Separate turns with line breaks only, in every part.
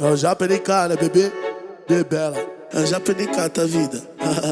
Eu já perdi cara, bebê, de bela. Eu já perdi cara, tá vida.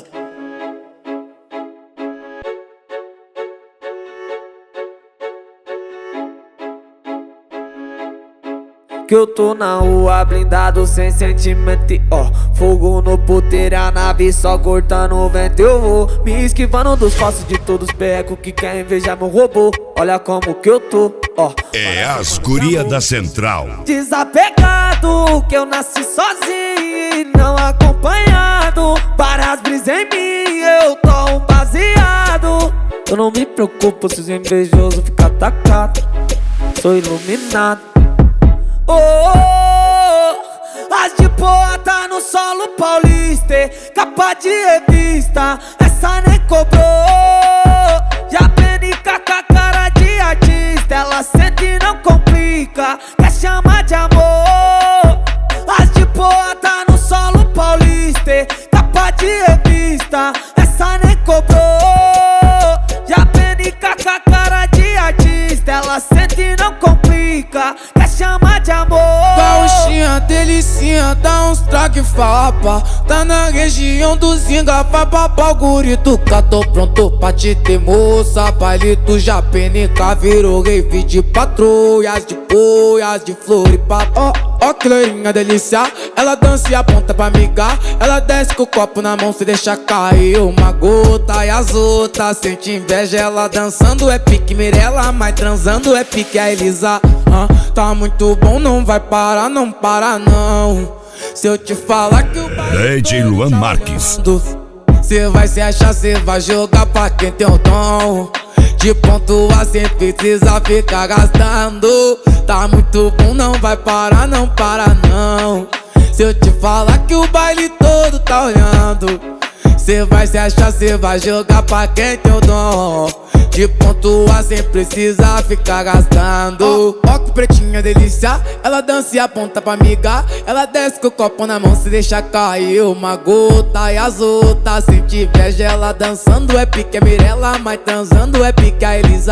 Que eu tô na rua blindado sem sentimento, ó. Fogo no puteiro, a nave só cortando o vento. Eu vou me esquivando dos falsos de todos os perrecos que querem invejar meu robô. Olha como que eu tô, ó.
É as guria da Central.
Desapegado, que eu nasci sozinho e não acompanhado. Para as brisas em mim, eu tô um baseado. Eu não me preocupo se os invejosos ficam atacados. Sou iluminado. Oh, oh, as de boa tá no solo paulista, capa de revista, essa nem cobrou. Já penica com a cara de artista, ela sente e não complica, quer chamar de amor. As de boa tá no solo paulista, capa de revista, essa nem cobrou. Já penica com a cara de artista, ela sente e não complica, quer chamar de amor.
Gauchinha, delicinha, dá uns traque fapa. Tá na região do Zinga, vai babá o guri do cá. Tô pronto pra te ter, moça. Baile do Japenica virou rave de patrulhas, de boias, de floripapo. Ó que loirinha delícia, ela dança e aponta pra migar. Ela desce com o copo na mão, se deixa cair uma gota. E as outras sente inveja, ela dançando é pique Mirella, mas transando é pique a Elisa. Tá muito bom, não vai parar, não para não. Se eu te falar que o
DJ Luan Marques,
cê vai se achar, cê vai jogar pra quem tem o dom de pontuar sem precisa ficar gastando. Tá muito bom, não vai parar, não para não. Se eu te falar que o baile todo tá olhando, cê vai se achar, cê vai jogar pra quem tem o dom de pontuar sem precisar ficar gastando. Ó que pretinha delícia, ela dança e aponta pra migar. Ela desce com o copo na mão, se deixa cair uma gota. E as outras sente inveja, ela dançando é pique a Mirella, mas transando é pique a Elisa.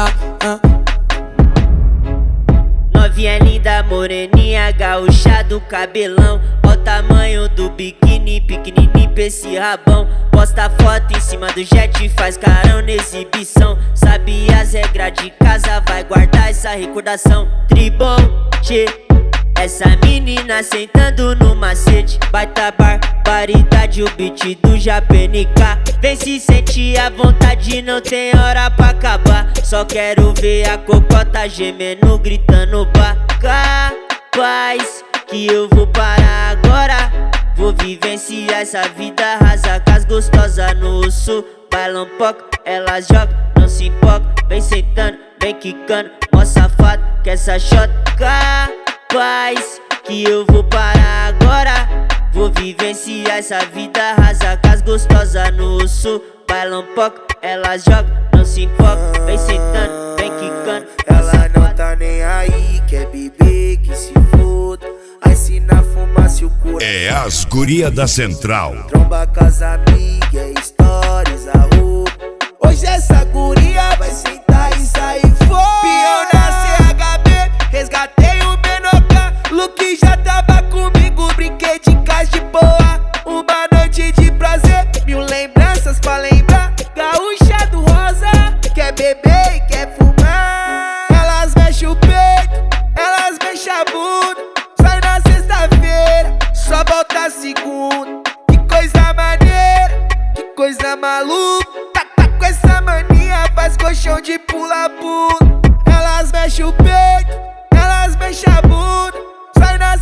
Novinha linda, moreninha, gaúcha do cabelão. Ó o tamanho do biquíni, pequenininho pra esse rabão. Posta foto em cima do jet, faz carão na exibição. Sabe as regras de casa, vai guardar essa recordação. Tribom, tchê, essa menina sentando no macete. Baita barbaridade, o beat do Japenica. Vem se sentir à vontade, não tem hora pra acabar. Só quero ver a cocota gemendo, gritando bah. Capaz que eu vou parar agora. Vou vivenciar essa vida rasa com as gostosas no sul. Bailam pouco, elas jogam, não se empolga. Vem sentando, vem quicando, mó safado que essa shot. Capaz que eu vou parar agora. Vou vivenciar essa vida rasa com as gostosas no sul. Bailam pouco, elas jogam, não se empolga. Vem sentando, vem quicando.
Ela não tá nem aí, quer beber, que se foda. Aí se na fumaça o coração.
é as guria da Central.
Tromba com as amigas, stories, a roupa. Hoje essa guria vai sentar e sair fora. Pião na CHB, resgatei o Benoca. Luke já tava comigo, brinquei de casa de boa. Uma noite de prazer, 1000 lembranças pra lembrar. Gaúcha do rosa, quer beber e quer fumar. Elas mexem o peito, elas mexem a bunda. Sai na sexta-feira, só volta segunda. Que coisa maneira, que coisa maluca. Tá com essa mania, faz colchão de pula-pula. Elas mexem o peito, elas mexem a bunda. Sai na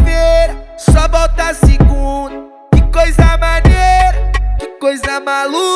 sexta-feira, só volta segunda. Que coisa maneira, que coisa maluca.